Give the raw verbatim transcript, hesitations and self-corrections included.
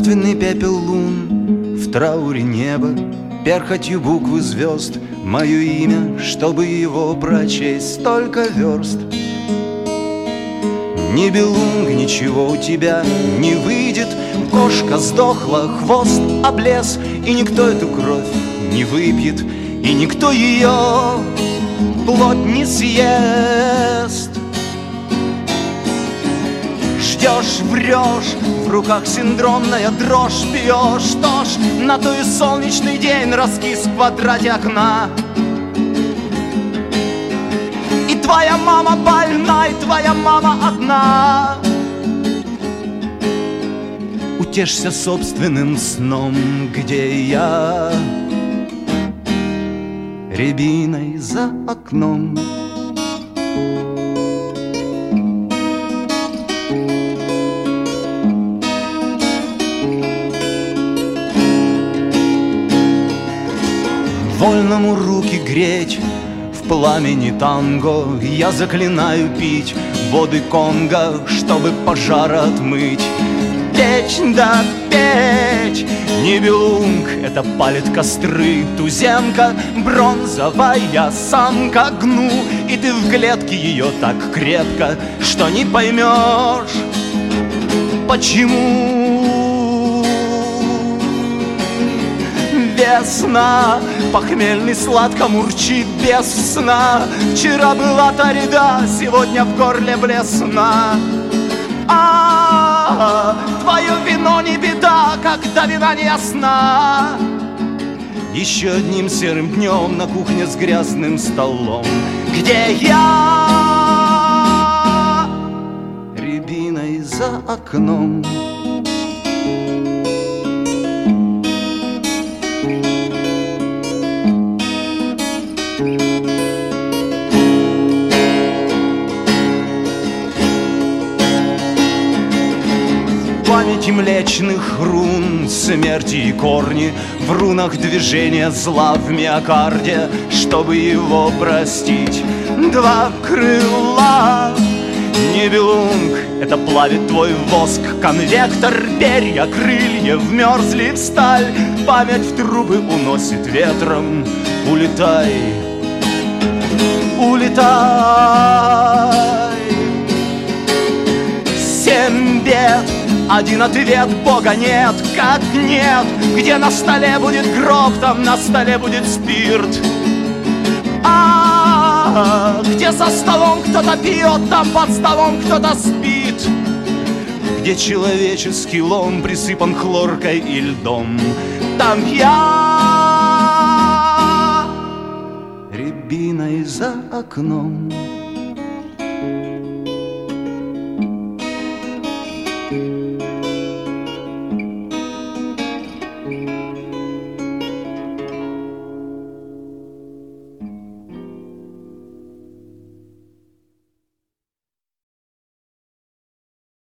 Мертвенный пепел лун, в трауре неба, перхотью буквы звезд, мое имя, чтобы его прочесть, столько верст. Ни белунг, ничего у тебя не выйдет, кошка сдохла, хвост облез, и никто эту кровь не выпьет, и никто ее плоть не съест. Ждешь, врешь, в руках синдромная дрожь, пьешь, что ж, на то и солнечный день раскис в квадрате окна. И твоя мама больна, и твоя мама одна. Утешься собственным сном, где я рябиной за окном. Вольному руки греть в пламени танго, я заклинаю пить воды Конго, чтобы пожар отмыть. Печь да печь, Нибелунг, это палит костры, туземка, бронзовая самка, гну, и ты в клетке ее так крепко, что не поймешь, почему. Весна, похмельный сладко мурчит без сна. Вчера была тарида, сегодня в горле блесна. А, твое вино не беда, когда вина не ясна. Еще одним серым днем на кухне с грязным столом, где я рябиной за окном. Памяти млечных рун, смерти и корни, в рунах движения зла в миокарде, чтобы его простить. Два крыла, Нибелунг, это плавит твой воск, конвектор, перья, крылья вмерзли в сталь, память в трубы уносит ветром. Улетай, улетай. Семь бед, один ответ, Бога нет, как нет. Где на столе будет гроб, там на столе будет спирт. А, где за столом кто-то пьет, там под столом кто-то спит. Где человеческий лом присыпан хлоркой и льдом, там я рябиной за окном.